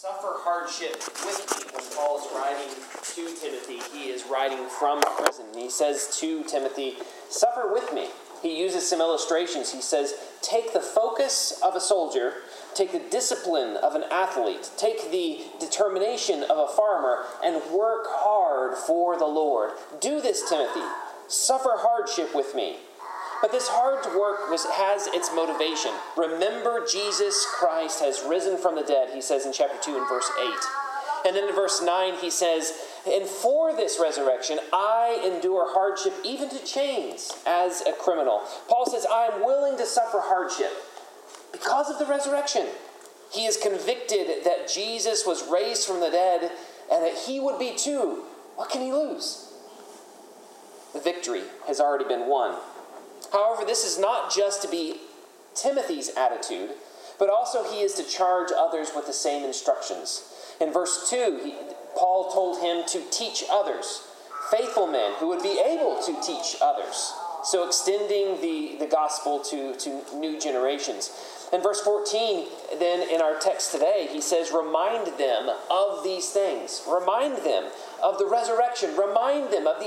Suffer hardship with me. When Paul is writing to Timothy, he is writing from prison. He says to Timothy, suffer with me. He uses some illustrations. He says, take the focus of a soldier, take the discipline of an athlete, take the determination of a farmer, and work hard for the Lord. Do this, Timothy. Suffer hardship with me. But this hard work has its motivation. Remember, Jesus Christ has risen from the dead, he says in chapter 2 and verse 8. And then in verse 9 he says, and for this resurrection I endure hardship, even to chains, as a criminal. Paul says, I am willing to suffer hardship because of the resurrection. He is convicted that Jesus was raised from the dead and that he would be too. What can he lose? The victory has already been won. However, this is not just to be Timothy's attitude, but also he is to charge others with the same instructions. In verse 2, Paul told him to teach others, faithful men who would be able to teach others. So extending the gospel to new generations. In verse 14, then in our text today, he says, remind them of these things. Remind them of the resurrection. Remind them of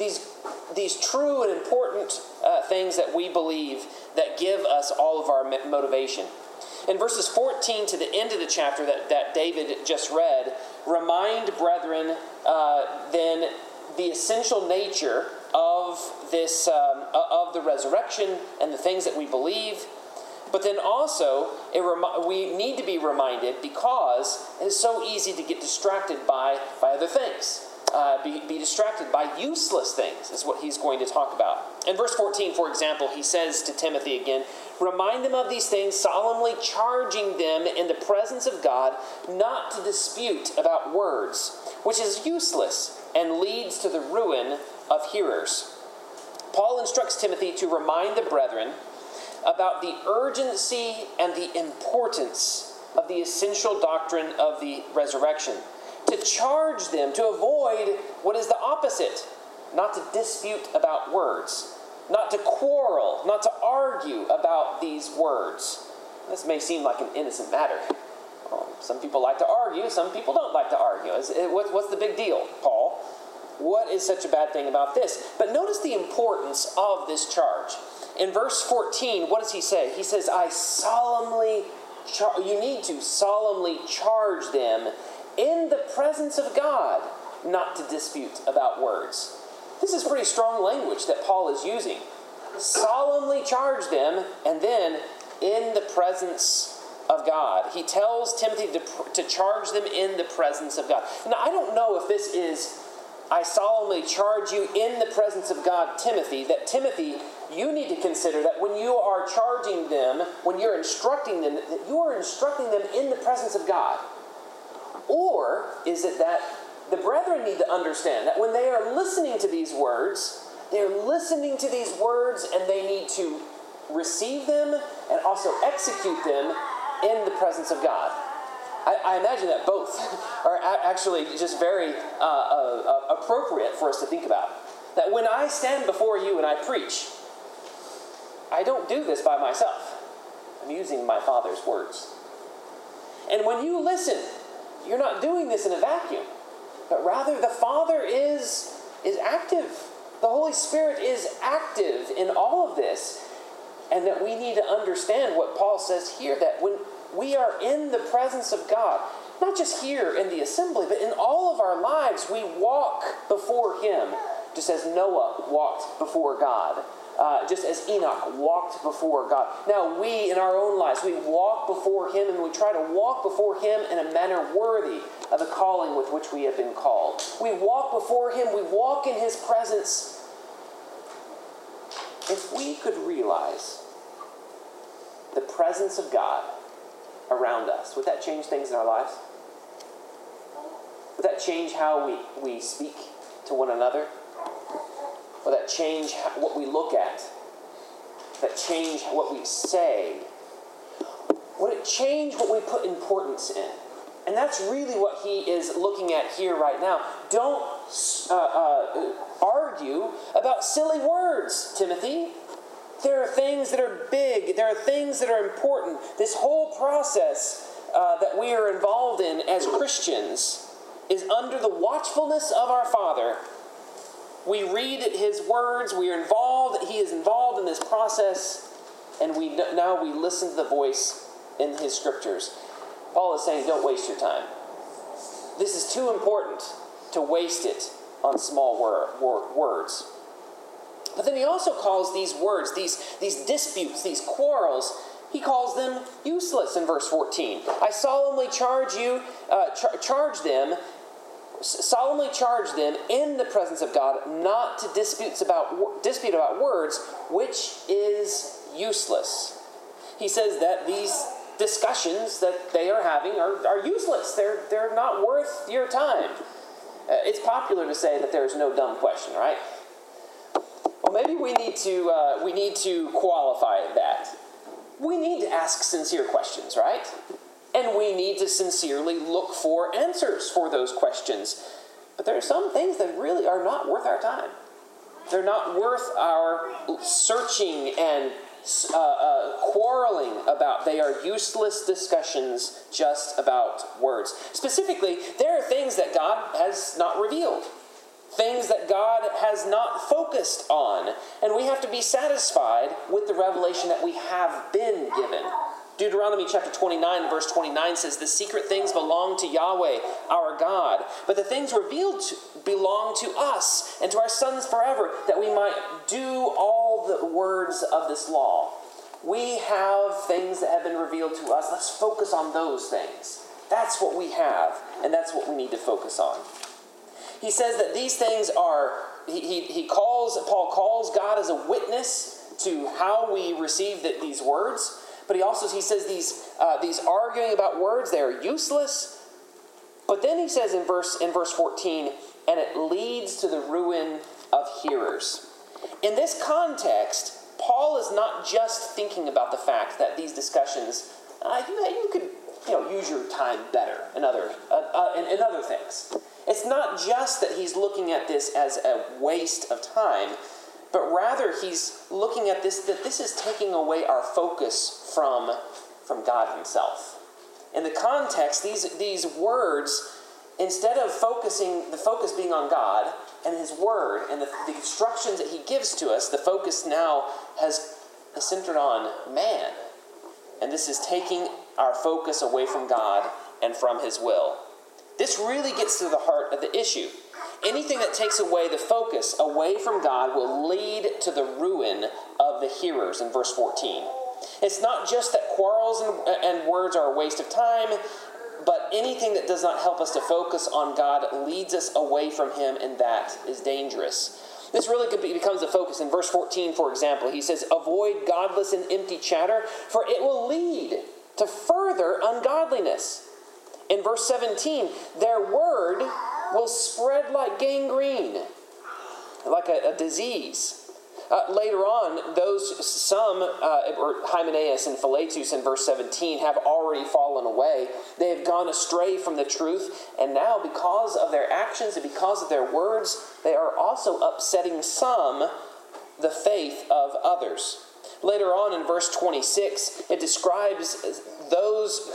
these true and important things that we believe that give us all of our motivation. In verses 14 to the end of the chapter that David just read, remind brethren then the essential nature of this of the resurrection and the things that we believe. But then also, we need to be reminded because it's so easy to get distracted by other things. Be distracted by useless things is what he's going to talk about. In verse 14, for example, he says to Timothy again, remind them of these things, solemnly charging them in the presence of God not to dispute about words, which is useless and leads to the ruin of hearers. Paul instructs Timothy to remind the brethren about the urgency and the importance of the essential doctrine of the resurrection. To charge them to avoid what is the opposite, not to dispute about words, not to quarrel, not to argue about these words. This may seem like an innocent matter. Some people like to argue, some people don't like to argue. What's the big deal, Paul? What is such a bad thing about this? But notice the importance of this charge. In verse 14, what does he say? He says, you need to solemnly charge them in the presence of God not to dispute about words. This is pretty strong language that Paul is using. Solemnly charge them, and then in the presence of God. He tells Timothy to charge them in the presence of God. Now, I don't know if this is, I solemnly charge you in the presence of God, Timothy, that Timothy, you need to consider that when you are charging them, when you're instructing them, that you are instructing them in the presence of God. Or is it that the brethren need to understand that when they are listening to these words, they're listening to these words and they need to receive them and also execute them in the presence of God. I imagine that both are actually just very appropriate for us to think about. That when I stand before you and I preach, I don't do this by myself. I'm using my Father's words. And when you listen, you're not doing this in a vacuum, but rather the Father is active. The Holy Spirit is active in all of this, and that we need to understand what Paul says here, that when we are in the presence of God, not just here in the assembly, but in all of our lives, we walk before Him, just as Noah walked before God. Just as Enoch walked before God. Now we, in our own lives, we walk before Him and we try to walk before Him in a manner worthy of the calling with which we have been called. We walk before Him, we walk in His presence. If we could realize the presence of God around us, would that change things in our lives? Would that change how we speak to one another? Will that change what we look at? Will that change what we say? Would it change what we put importance in? And that's really what he is looking at here right now. Don't argue about silly words, Timothy. There are things that are big. There are things that are important. This whole process that we are involved in as Christians is under the watchfulness of our Father. We read His words, we are involved, He is involved in this process, and now we listen to the voice in His Scriptures. Paul is saying, don't waste your time. This is too important to waste it on small words. But then he also calls these words, these disputes, these quarrels, he calls them useless in verse 14. I solemnly charge them in the presence of God not to dispute about words, which is useless. He says that these discussions that they are having are useless. They're not worth your time. It's popular to say that there's no dumb question, right? Well, maybe we need to qualify that. We need to ask sincere questions, right? And we need to sincerely look for answers for those questions. But there are some things that really are not worth our time. They're not worth our searching and quarreling about. They are useless discussions just about words. Specifically, there are things that God has not revealed. Things that God has not focused on. And we have to be satisfied with the revelation that we have been given. Deuteronomy chapter 29, verse 29 says, the secret things belong to Yahweh, our God, but the things revealed belong to us and to our sons forever, that we might do all the words of this law. We have things that have been revealed to us. Let's focus on those things. That's what we have, and that's what we need to focus on. He says that these things are, Paul calls God as a witness to how we receive these words. But he says these arguing about words, they are useless. But then he says in verse 14, and it leads to the ruin of hearers. In this context, Paul is not just thinking about the fact that these discussions, you could use your time better in other things. It's not just that he's looking at this as a waste of time, but rather he's looking at this, that this is taking away our focus from God himself. In the context, these words, instead of the focus being on God and his word and the instructions that he gives to us, the focus now is centered on man. And this is taking our focus away from God and from his will. This really gets to the heart of the issue. Anything that takes away the focus away from God will lead to the ruin of the hearers in verse 14. It's not just that quarrels and words are a waste of time, but anything that does not help us to focus on God leads us away from him, and that is dangerous. This really becomes a focus. In verse 14, for example, he says, avoid godless and empty chatter, for it will lead to further ungodliness. In verse 17, their word will spread like gangrene, like a disease. Later on, Hymenaeus and Philetus in verse 17 have already fallen away. They have gone astray from the truth, and now because of their actions and because of their words, they are also upsetting the faith of others. Later on in verse 26, it describes those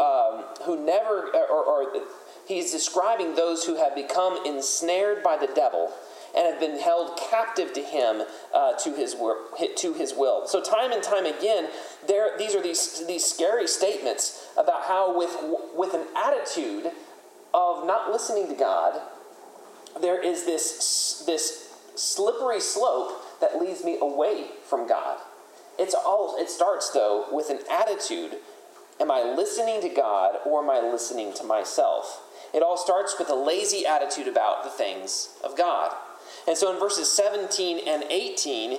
he's describing those who have become ensnared by the devil and have been held captive to him, to his will. So time and time again, these are these scary statements about how with an attitude of not listening to God, there is this slippery slope that leads me away from God. It starts, though, with an attitude. Am I listening to God or am I listening to myself? It all starts with a lazy attitude about the things of God. And so in verses 17 and 18,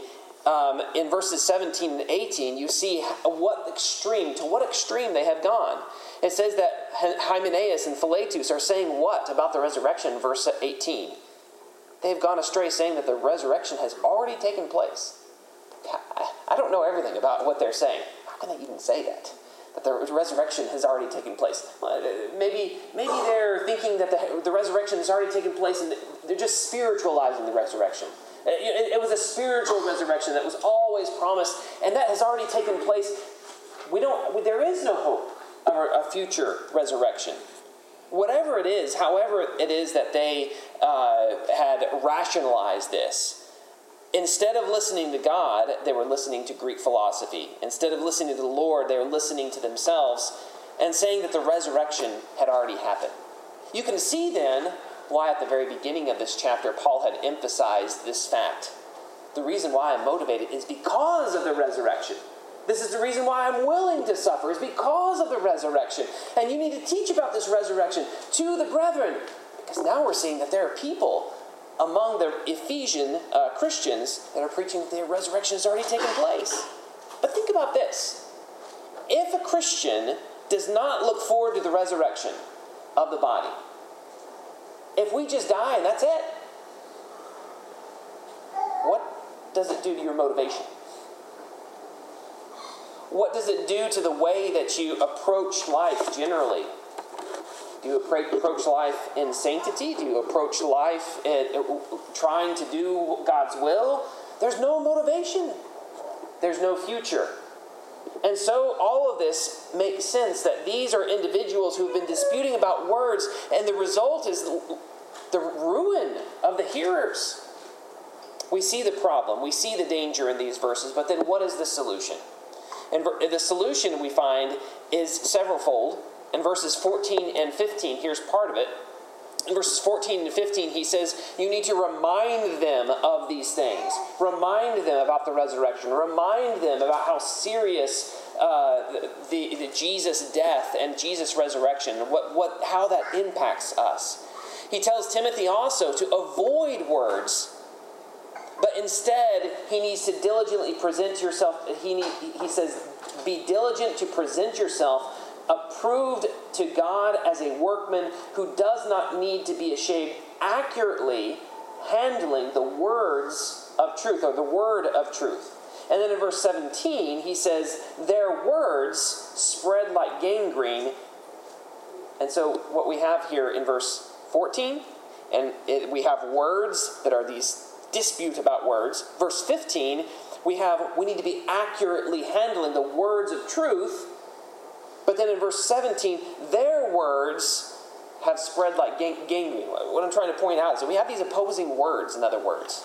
you see to what extreme they have gone. It says that Hymenaeus and Philetus are saying what about the resurrection in verse 18? They've gone astray saying that the resurrection has already taken place. I don't know everything about what they're saying. How can they even say that? That the resurrection has already taken place. Maybe they're thinking that the resurrection has already taken place and they're just spiritualizing the resurrection. It was a spiritual resurrection that was always promised, and that has already taken place. There is no hope a future resurrection. Whatever it is, however it is that they had rationalized this, instead of listening to God, they were listening to Greek philosophy. Instead of listening to the Lord, they were listening to themselves and saying that the resurrection had already happened. You can see then why at the very beginning of this chapter, Paul had emphasized this fact. The reason why I'm motivated is because of the resurrection. This is the reason why I'm willing to suffer, is because of the resurrection. And you need to teach about this resurrection to the brethren. Because now we're seeing that there are people among the Ephesian Christians that are preaching that the resurrection has already taken place. But think about this. If a Christian does not look forward to the resurrection of the body, if we just die and that's it, what does it do to your motivation? What does it do to the way that you approach life generally? Do you approach life in sanctity? Do you approach life trying to do God's will? There's no motivation. There's no future. And so all of this makes sense that these are individuals who have been disputing about words, and the result is the ruin of the hearers. We see the problem. We see the danger in these verses, but then what is the solution? And the solution we find is severalfold. In verses 14 and 15, here's part of it. In verses 14 and 15, he says, you need to remind them of these things. Remind them about the resurrection. Remind them about how serious the Jesus' death and Jesus' resurrection, how that impacts us. He tells Timothy also to avoid words, but instead he needs to diligently present yourself. He says, be diligent to present yourself approved to God as a workman who does not need to be ashamed, accurately handling the words of truth, or the word of truth. And then in verse 17, he says, their words spread like gangrene. And so what we have here in verse 14, we have words that are these dispute about words. Verse 15, we need to be accurately handling the words of truth. But then in verse 17, their words have spread like gangrene. What I'm trying to point out is that we have these opposing words, in other words.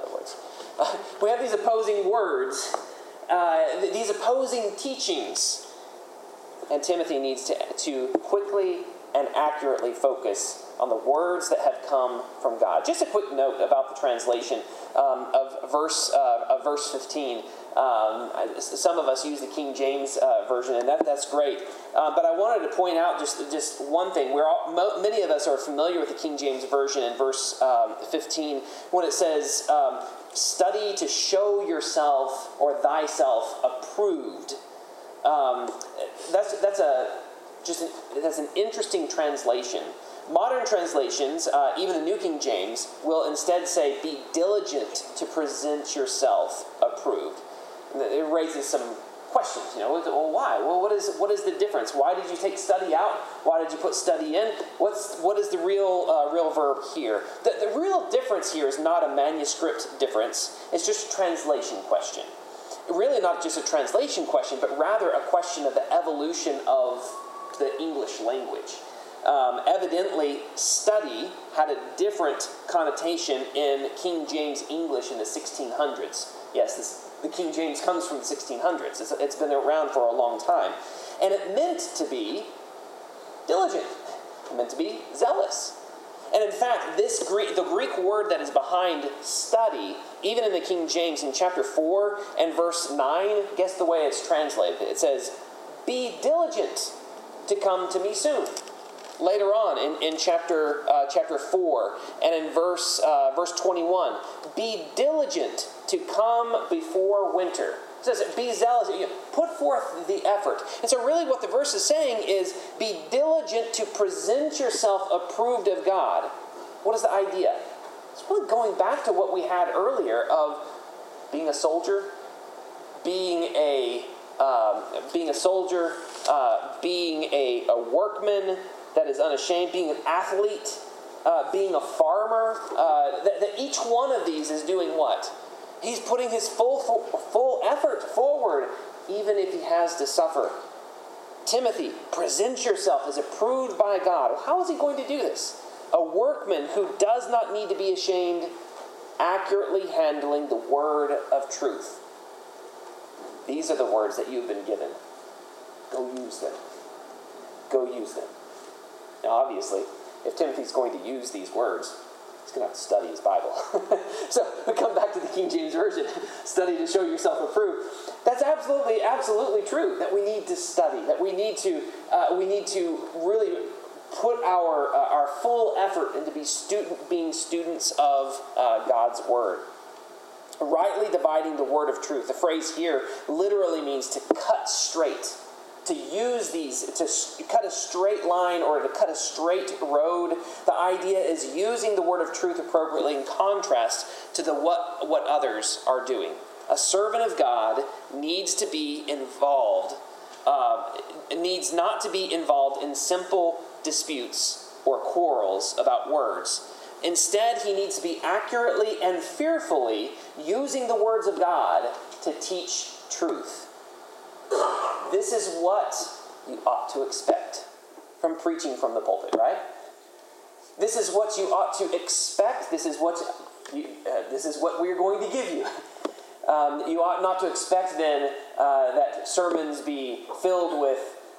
We have these opposing words, these opposing teachings. And Timothy needs to quickly and accurately focus on the words that have come from God. Just a quick note about the translation of verse 15. Some of us use the King James version, and that's great. But I wanted to point out just one thing. Many of us are familiar with the King James version in verse 15 when it says, "Study to show yourself or thyself approved." That's an interesting translation. Modern translations, even the New King James, will instead say, "Be diligent to present yourself approved." And it raises some questions. Well, why? Well, what is the difference? Why did you take study out? Why did you put study in? What is the real verb here? The real difference here is not a manuscript difference. It's just a translation question. Really not just a translation question, but rather a question of the evolution of the English language. Evidently, study had a different connotation in King James English in the 1600s. Yes, the King James comes from the 1600s. It's been around for a long time. And it meant to be diligent. It meant to be zealous. And in fact, the Greek word that is behind study, even in the King James in chapter 4 and verse 9, guess the way it's translated. It says, "Be diligent to come to me soon." Later on in chapter 4 and in verse 21, "Be diligent to come before winter." It says, "Be zealous." Put forth the effort. And so really what the verse is saying is, be diligent to present yourself approved of God. What is the idea? It's really going back to what we had earlier of being a soldier, being a workman that is unashamed, being an athlete, being a farmer. That each one of these is doing what? He's putting his full effort forward, even if he has to suffer. Timothy, present yourself as approved by God. Well, how is he going to do this? A workman who does not need to be ashamed, accurately handling the word of truth. These are the words that you've been given. Go use them. Go use them. Now, obviously, if Timothy's going to use these words, he's going to have to study his Bible. So we come back to the King James Version. Study to show yourself approved. That's absolutely true. That we need to study. That we need to really put our full effort into being students of God's Word. Rightly dividing the word of truth. The phrase here literally means to cut straight. To use these, to cut a straight line or to cut a straight road. The idea is using the word of truth appropriately in contrast to what others are doing. A servant of God needs to be involved, needs not to be involved in simple disputes or quarrels about words. Instead, he needs to be accurately and fearfully using the words of God to teach truth. This is what you ought to expect from preaching from the pulpit, right? This is what you ought to expect. This is what we're going to give you. You ought not to expect then that sermons be filled with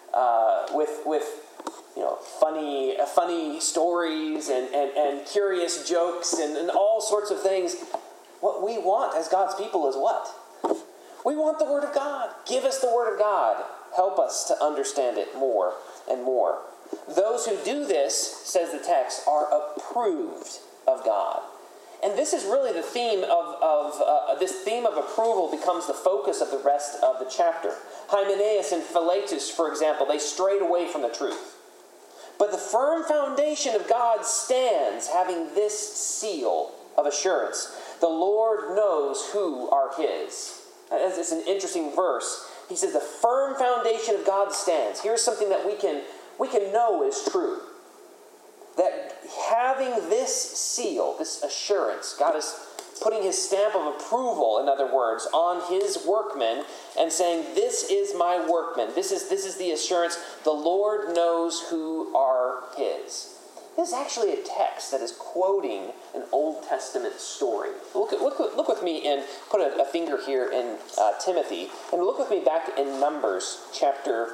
funny stories and curious jokes and all sorts of things. What we want as God's people is what? We want the Word of God. Give us the Word of God. Help us to understand it more and more. Those who do this, says the text, are approved of God. And this is really the theme of this theme of approval becomes the focus of the rest of the chapter. Hymenaeus and Philetus, for example, they strayed away from the truth. But the firm foundation of God stands, having this seal of assurance. The Lord knows who are His. It's an interesting verse. He says the firm foundation of God stands. Here's something that we can know is true. That having this seal, this assurance, God is putting His stamp of approval, in other words, on His workmen and saying, this is my workman. This is the assurance. The Lord knows who are His. This is actually a text that is quoting an Old Testament story. Look with me and put a finger here in Timothy, and look with me back in Numbers chapter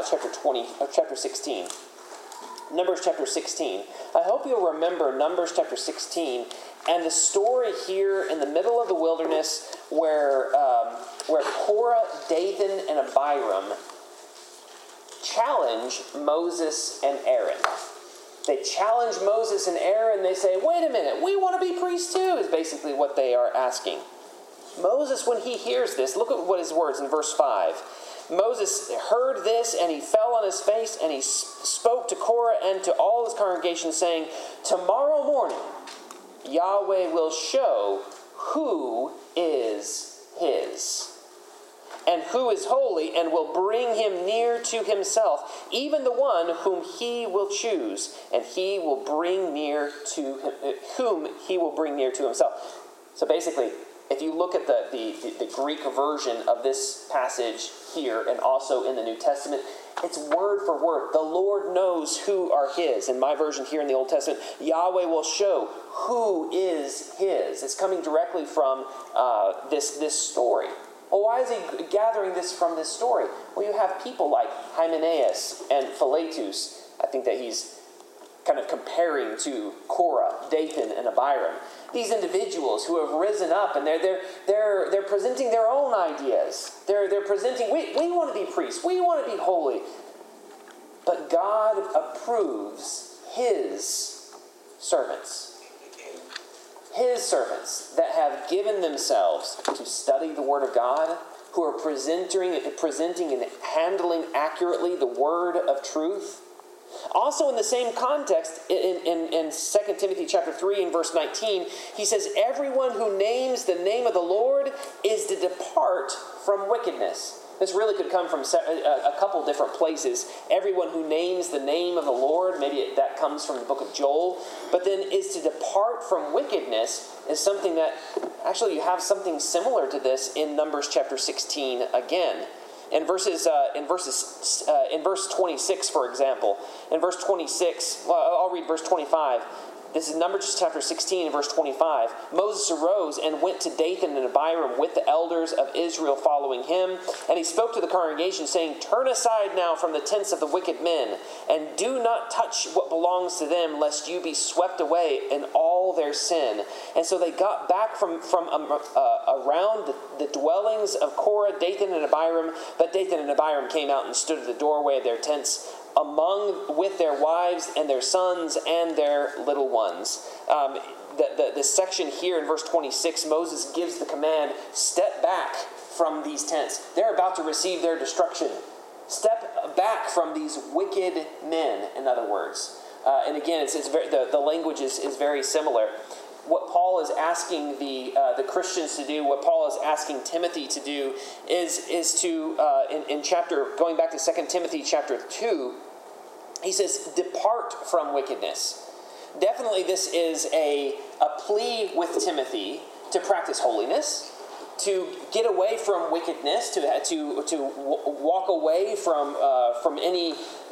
16. Numbers chapter 16. I hope you'll remember Numbers chapter 16 and the story here in the middle of the wilderness where Korah, Dathan, and Abiram challenge Moses and Aaron. They challenge Moses and Aaron. They say, wait a minute, we want to be priests too, is basically what they are asking. Moses, when he hears this, look at what his words in verse 5. Moses heard this, and he fell on his face, and he spoke to Korah and to all his congregation, saying, tomorrow morning Yahweh will show who is His, and who is holy, and will bring him near to himself, even the one whom He will choose, and He will bring near to him, whom He will bring near to Himself. So basically, if you look at the Greek version of this passage here and also in the New Testament, it's word for word. The Lord knows who are His. In my version here in the Old Testament, Yahweh will show who is His. It's coming directly from this story. Well, why is he gathering this from this story? Well, you have people like Hymenaeus and Philetus. I think that he's kind of comparing to Korah, Dathan, and Abiram. These individuals who have risen up and they're presenting their own ideas. They're presenting, we want to be priests. We want to be holy. But God approves His servants. His servants that have given themselves to study the Word of God, who are presenting and handling accurately the word of truth. Also in the same context, in 2 Timothy chapter 3 and verse 19, he says, everyone who names the name of the Lord is to depart from wickedness. This really could come from a couple different places. Everyone who names the name of the Lord, maybe that comes from the book of Joel, but then is to depart from wickedness is something that, actually you have something similar to this in Numbers chapter 16 again. In verse 26, for example, in verse 26, well, I'll read verse 25. This is Numbers chapter 16, verse 25. Moses arose and went to Dathan and Abiram with the elders of Israel following him. And he spoke to the congregation, saying, "Turn aside now from the tents of the wicked men, and do not touch what belongs to them, lest you be swept away in all their sin." And so they got back from around the dwellings of Korah, Dathan, and Abiram. But Dathan and Abiram came out and stood at the doorway of their tents, with their wives and their sons and their little ones. The section here in verse 26, Moses gives the command, step back from these tents. They're about to receive their destruction. Step back from these wicked men, in other words. And again, the language is very similar. What Paul is asking the Christians to do, what Paul is asking Timothy to do, is to, in chapter, going back to 2 Timothy chapter 2, he says, depart from wickedness. Definitely this is a plea with Timothy to practice holiness, to get away from wickedness, to walk away from any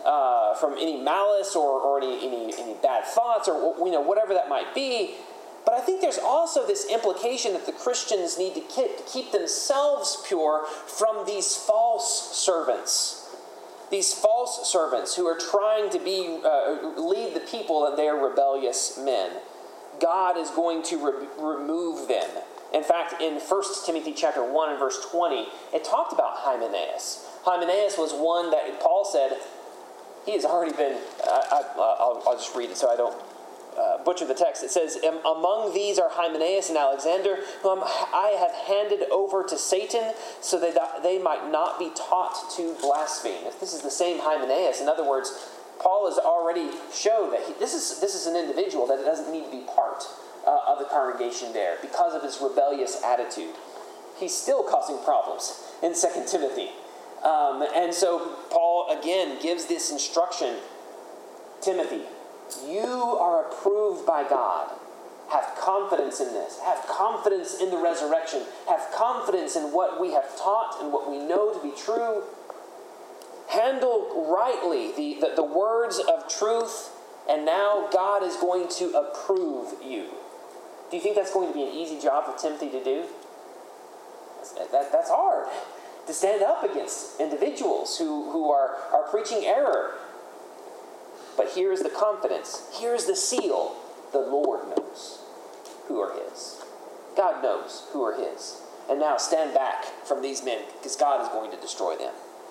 malice or any bad thoughts, or whatever that might be. But I think there's also this implication that the Christians need to keep themselves pure from these false servants. These false servants who are trying to lead the people, and they are rebellious men. God is going to remove them. In fact, in 1 Timothy chapter 1 and verse 20, it talked about Hymenaeus. Hymenaeus was one that Paul said, he has already been, I'll just read it so I don't butcher the text. It says, among these are Hymenaeus and Alexander, whom I have handed over to Satan, so that they might not be taught to blaspheme. If this is the same Hymenaeus, in other words, Paul has already showed that this is an individual that doesn't need to be part of the congregation there because of his rebellious attitude. He's still causing problems in 2 Timothy. And so Paul again gives this instruction, Timothy, you are approved by God. Have confidence in this. Have confidence in the resurrection. Have confidence in what we have taught and what we know to be true. Handle rightly the words of truth, and now God is going to approve you. Do you think that's going to be an easy job for Timothy to do? That's hard. To stand up against individuals who are preaching error. But here is the confidence. Here is the seal. The Lord knows who are his. God knows who are his. And now stand back from these men, because God is going to destroy them.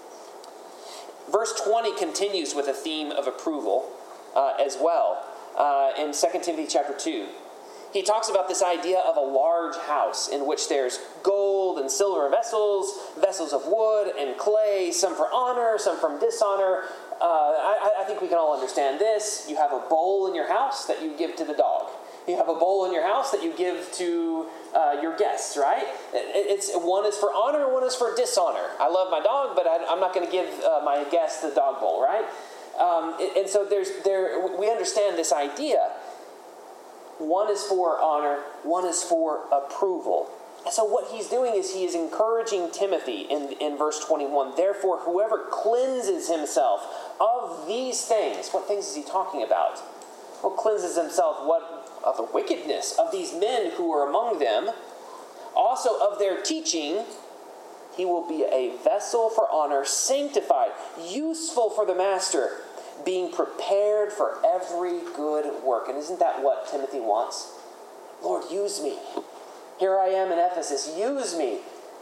Verse 20 continues with a theme of approval as well in 2 Timothy chapter 2. He talks about this idea of a large house in which there's gold and silver vessels, vessels of wood and clay, some for honor, some from dishonor. I think we can all understand this. You have a bowl in your house that you give to the dog. You have a bowl in your house that you give to your guests, right? One is for honor, one is for dishonor. I love my dog, but I'm not going to give my guests the dog bowl, right? And so we understand this idea. One is for honor, one is for approval. And so what he's doing is he is encouraging Timothy in verse 21. Therefore, whoever cleanses himself of these things, what things is he talking about? Well, cleanses himself of the wickedness of these men who are among them, also of their teaching, he will be a vessel for honor, sanctified, useful for the master, being prepared for every good work. And isn't that what Timothy wants? Lord, use me. Here I am in Ephesus. Use me.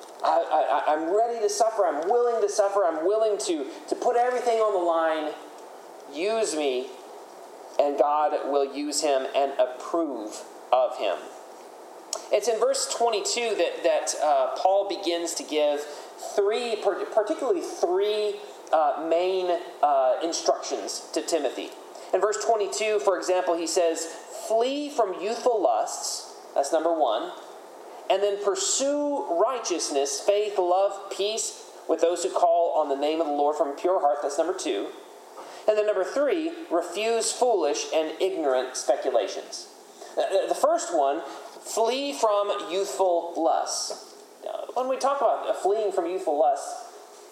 I'm ready to suffer. I'm willing to suffer. I'm willing to put everything on the line. Use me. And God will use him and approve of him. It's in verse 22 that Paul begins to give particularly three main instructions to Timothy. In verse 22, for example, he says, flee from youthful lusts. That's number one. And then pursue righteousness, faith, love, peace with those who call on the name of the Lord from a pure heart. That's number two. And then number three, refuse foolish and ignorant speculations. The first one, flee from youthful lusts. When we talk about fleeing from youthful lusts,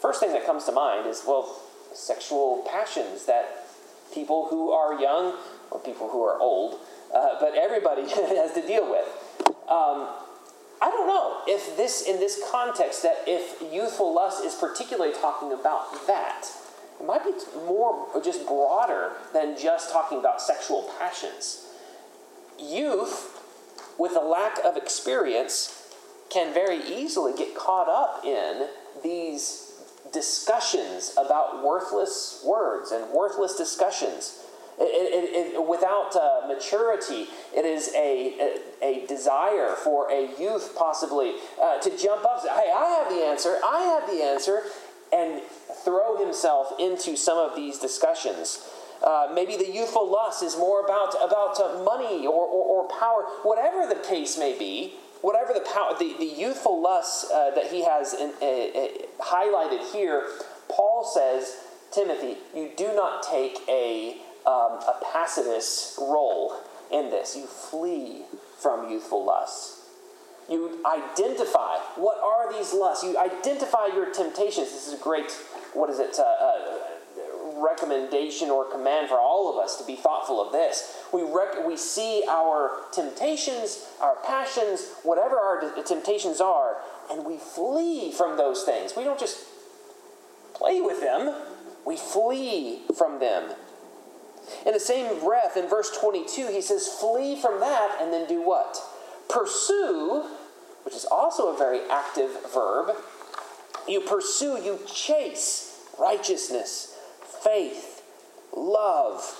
first thing that comes to mind is, well, sexual passions that people who are young, or people who are old, but everybody has to deal with. I don't know if in this context, that if youthful lust is particularly talking about that. It might be more just broader than just talking about sexual passions. Youth, with a lack of experience, can very easily get caught up in these discussions about worthless words and worthless discussions. Without maturity, it is a desire for a youth possibly to jump up and say, hey, I have the answer, and throw himself into some of these discussions. Maybe the youthful lust is more about money or power, whatever the case may be. Whatever the youthful lust that he has highlighted here, Paul says, Timothy, you do not take a pacifist role in this. You flee from youthful lusts. You identify what are these lusts. You identify your temptations. This is a great, recommendation or command for all of us to be thoughtful of this. We see our temptations, our passions, whatever our temptations are, and we flee from those things. We don't just play with them. We flee from them. In the same breath, in verse 22, he says, flee from that, and then do what? Pursue, which is also a very active verb. You pursue, you chase righteousness, faith, love,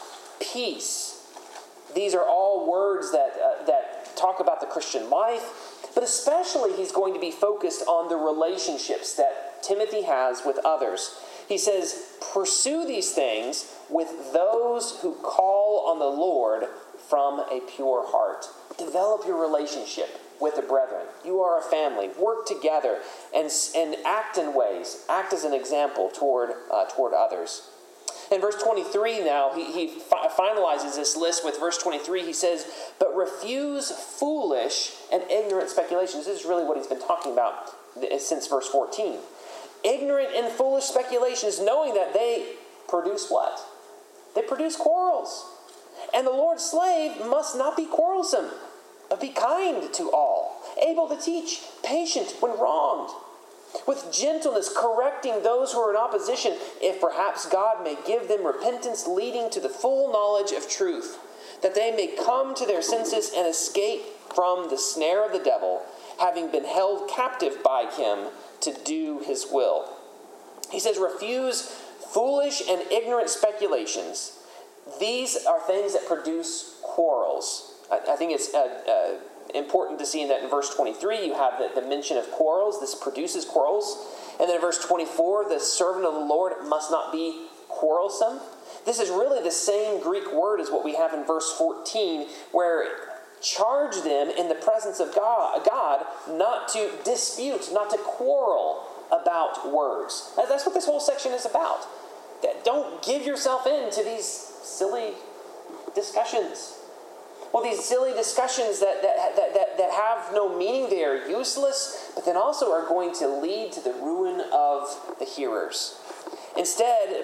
peace. These are all words that talk about the Christian life, but especially he's going to be focused on the relationships that Timothy has with others. He says, pursue these things with those who call on the Lord from a pure heart. Develop your relationship with the brethren. You are a family. Work together and act in ways. Act as an example toward others. In verse 23 now, he finalizes this list with verse 23. He says, but refuse foolish and ignorant speculations. This is really what he's been talking about since verse 14. Ignorant and foolish speculations, knowing that they produce what? They produce quarrels. And the Lord's slave must not be quarrelsome, but be kind to all, able to teach, patient when wronged, with gentleness correcting those who are in opposition, if perhaps God may give them repentance leading to the full knowledge of truth, that they may come to their senses and escape from the snare of the devil, having been held captive by him to do his will. He says, refuse foolish and ignorant speculations. These are things that produce quarrels. I think it's important to see that in verse 23, you have the mention of quarrels. This produces quarrels. And then in verse 24, the servant of the Lord must not be quarrelsome. This is really the same Greek word as what we have in verse 14, where charge them in the presence of God not to dispute, not to quarrel about words. That's what this whole section is about. Don't give yourself in to these silly discussions. Well, these silly discussions that have no meaning, they are useless, but then also are going to lead to the ruin of the hearers. Instead,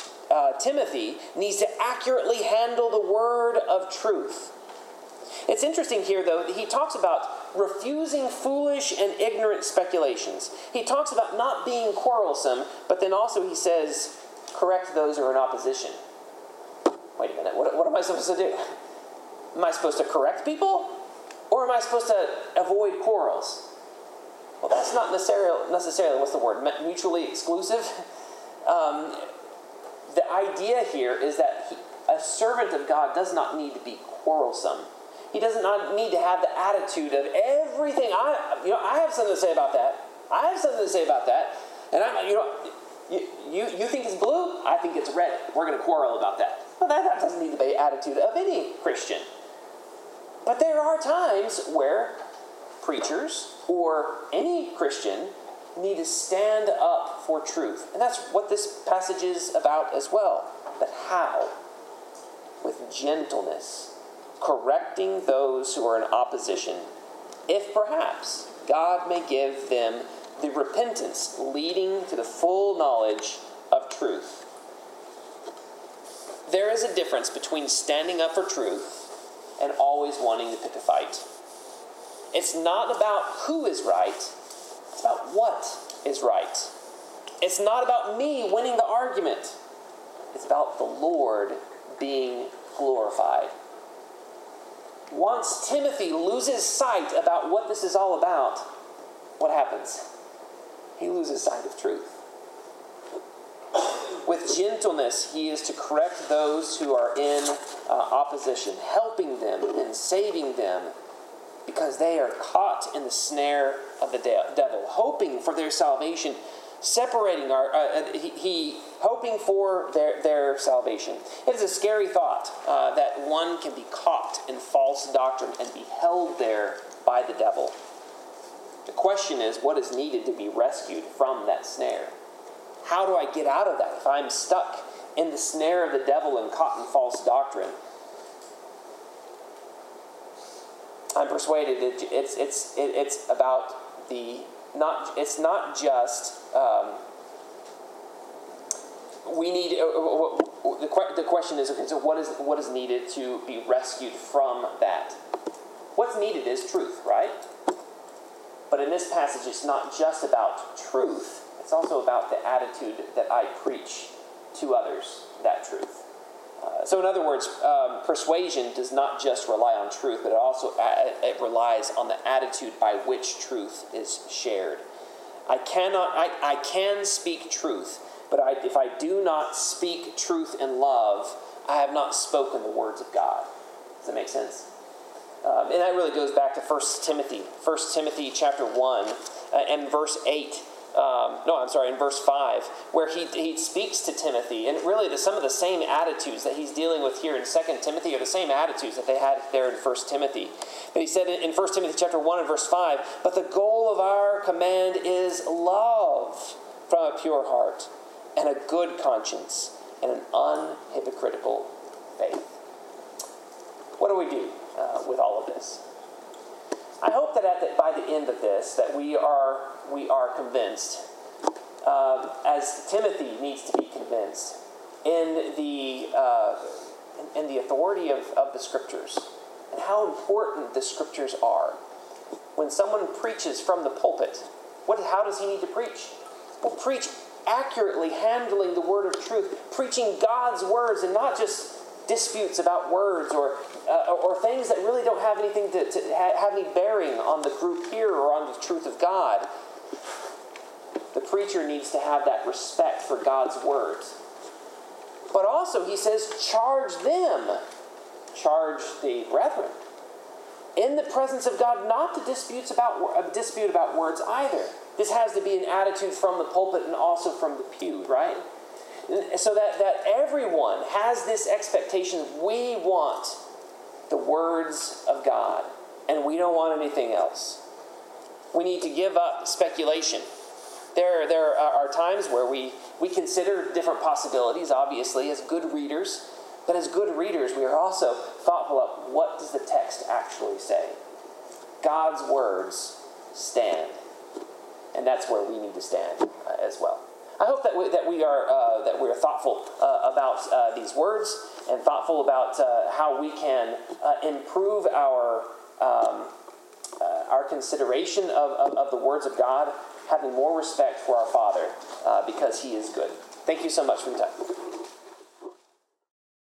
Timothy needs to accurately handle the word of truth. It's interesting here, though, that he talks about refusing foolish and ignorant speculations. He talks about not being quarrelsome, but then also he says, correct those who are in opposition. Wait a minute, what am I supposed to do? Am I supposed to correct people? Or am I supposed to avoid quarrels? Well, that's not necessarily what's the word, mutually exclusive. The idea here is that a servant of God does not need to be quarrelsome. He does not need to have the attitude of everything. I have something to say about that. I have something to say about that. And you think it's blue? I think it's red. We're going to quarrel about that. Well, that doesn't need to be the attitude of any Christian. But there are times where preachers or any Christian need to stand up for truth. And that's what this passage is about as well. But how? With gentleness, correcting those who are in opposition, if perhaps God may give them the repentance leading to the full knowledge of truth. There is a difference between standing up for truth and always wanting to pick a fight. It's not about who is right, it's about what is right. It's not about me winning the argument. It's about the Lord being glorified. Once Timothy loses sight about what this is all about, what happens? He loses sight of truth. With gentleness, he is to correct those who are in opposition, helping them and saving them because they are caught in the snare of the devil, hoping for their salvation, separating hoping for their salvation. It is a scary thought that one can be caught in false doctrine and be held there by the devil. The question is, what is needed to be rescued from that snare? How do I get out of that if I'm stuck in the snare of the devil and caught in false doctrine? I'm persuaded it's about the it's not just we need. The question is, okay, so what is needed to be rescued from that? What's needed is truth, right? But in this passage, it's not just about truth. It's also about the attitude that I preach to others, that truth. So in other words, persuasion does not just rely on truth, but it relies on the attitude by which truth is shared. I can speak truth, but if I do not speak truth in love, I have not spoken the words of God. Does that make sense? And that really goes back to 1 Timothy. 1 Timothy chapter 1 and verse 8. In verse 5, where he speaks to Timothy, and really some of the same attitudes that he's dealing with here in 2 Timothy are the same attitudes that they had there in 1 Timothy. But he said in 1 Timothy chapter 1 and verse 5, "But the goal of our command is love from a pure heart and a good conscience and an unhypocritical faith." What do we do with all of this? I hope that by the end of this, that we are convinced, as Timothy needs to be convinced, in the authority of the Scriptures and how important the Scriptures are. When someone preaches from the pulpit, how does he need to preach? Well, preach accurately, handling the word of truth, preaching God's words and not just disputes about words or things that really don't have anything to have any bearing on the group here or on the truth of God. The preacher needs to have that respect for God's words. But also, he says, charge the brethren, in the presence of God, not to dispute about words either. This has to be an attitude from the pulpit and also from the pew, right? So that everyone has this expectation. We want the words of God, and we don't want anything else. We need to give up speculation. There are times where we consider different possibilities, obviously, as good readers. But as good readers, we are also thoughtful of what does the text actually say. God's words stand. And that's where we need to stand as well. I hope that we are thoughtful about these words and thoughtful about how we can improve our consideration of the words of God, having more respect for our Father because He is good. Thank you so much for your time.